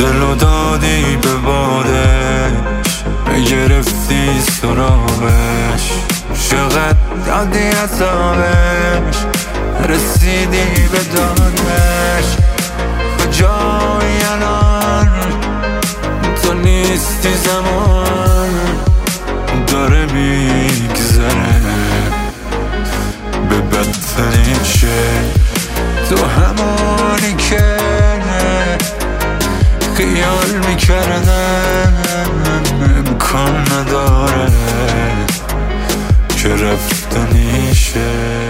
دلو دادی به بادش، بگرفتی سراغش، چقدر دادی عذابش، رسیدی به دادش. کجایی الان تو نیستی، زمان داره میگذره به بدترین شکل. تو همونی که خیال میکردم امکان نداره که رفتنیشه.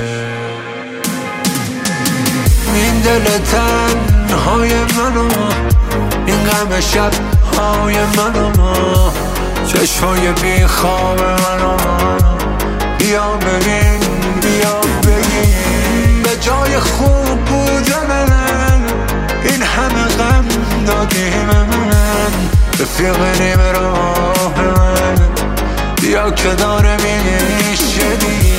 این دل تنهای منو، این غم شبهای منو، چشمای بیخواب منو، بیا ببین بیا بگین به جای خوب بودن این همه غم دادی من، رفیق به راه من، بیا که داره میشدی.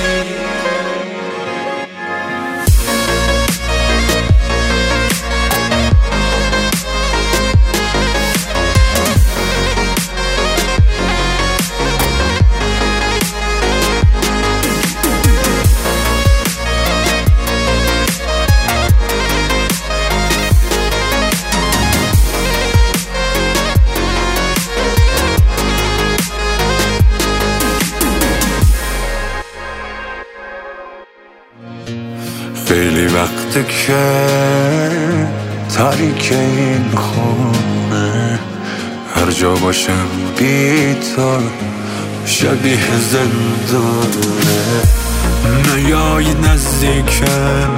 خیلی وقته که تاریک این خونه، هر جا باشم بی تو شبیه زندونه. نیایی نزدیکم،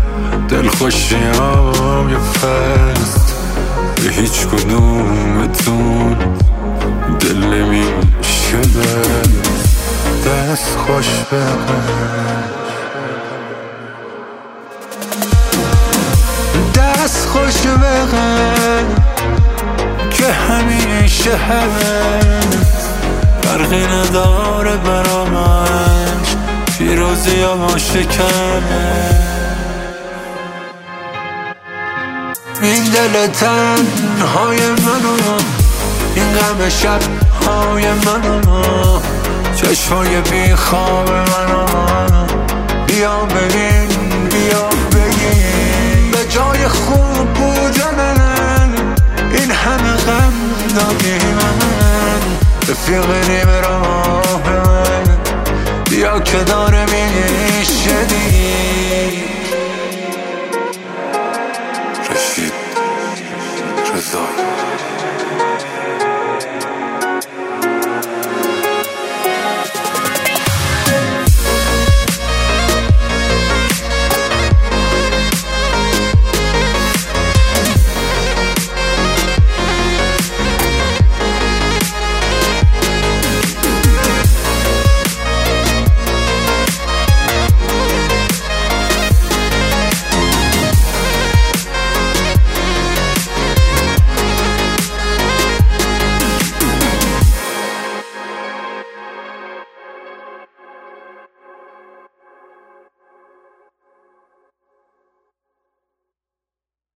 دلخوشیام یه فست، به هیچ کدومتون دل نمیشه دست خوش بقید، دست خوش بغن که همیشه فرقی نداره برامش، پیروزی یا شکنه. این دل تنهای منو، این غم شبهای منو، چشمای بیخواب منو، بیا ببین بیا بگین به جای خوب بودن این همه غم دادی من، رفیق به راه من، بیا که داره میشدی. رشید رضایی